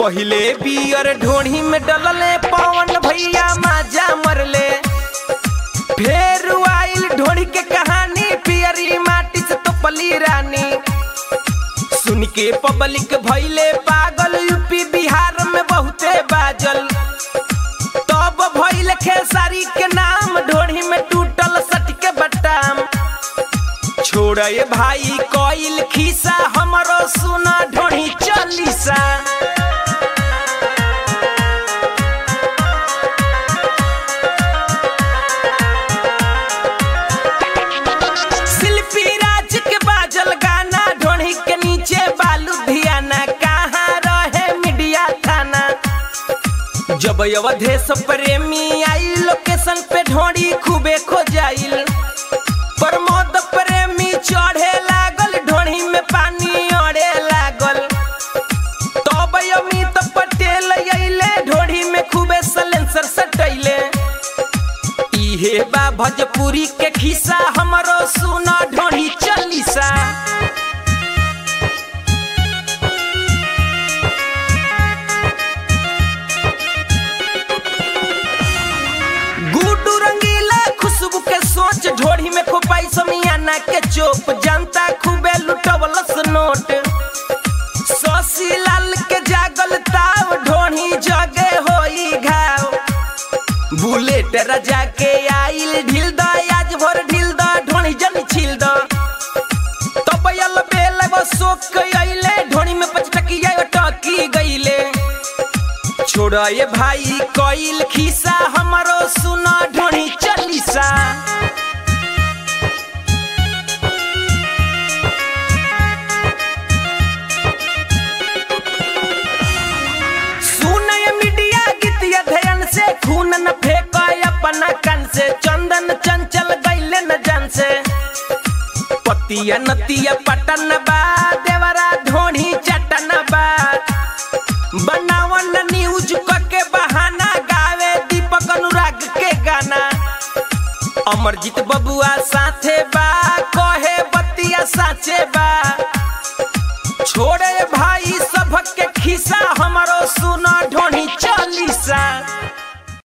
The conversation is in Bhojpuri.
पहिले बियर ढोढ़ी में डलले पवन भैया माजा मरले। फेर आइल ढोढ़ी के कहानी पियरी माटी से तो पली रानी। सुन के पब्लिक भइले पागल यूपी बिहार में बहुते बाजल। तब भइल खेसारी के नाम ढोढ़ी में टूटल सट के बटाम। छोड़े भाई कोइल खीसा हमरो सुना ढोढ़ी चालीसा। शिल्पी राज के बाजल गाना ढोढ़ी के नीचे बालू धियाना। कहाँ रहे मीडिया थाना जब अवधेश प्रेमी आई लोकेशन पे ढोढ़ी खूबे खो जाइल। प्रमोद प्रेमी चढ़े लागल ढोढ़ी में पानी अड़े लागल। तब अमित पटेल अइले ढोढ़ी में खूबे सलेंसर सटैले। इहे बा भोजपुरी के खिस्सा हमरो सुना ढोढ़ी चालीसा। गुड्डू रंगीला खुशबू के सोच ढोढ़ी में खोपाई समियाना के चोप। जनता खूबे लुटवलस नोट। शशि लाल के जागल ताव ढोढ़ी जगे होई घाव। बुलेट राजा के आइल ढील द आज भर ढील द ढोढ़ी जन छील द। तब यल बेल वो सोक आइले ढोढ़ी में पचटकिया टकी गइले। छोड़े भाई कोइल खीसा हमरो सुना ढोढ़ी चालीसा। सुने मीडिया गीतिया ध्यान से खून न फेंको अपना कान से। चंदन चंचल गइले न जान से। पतिया नतिया पटन बा देवरा ढोढ़ी चटन बा। बनावन न्यूज के बहाना गावे दीपक अनुराग के गाना। अमरजीत बबुआ साथे बा कहे बतिया साचे बा। छोड़े भाई सबक के खिस्सा हमरो सुन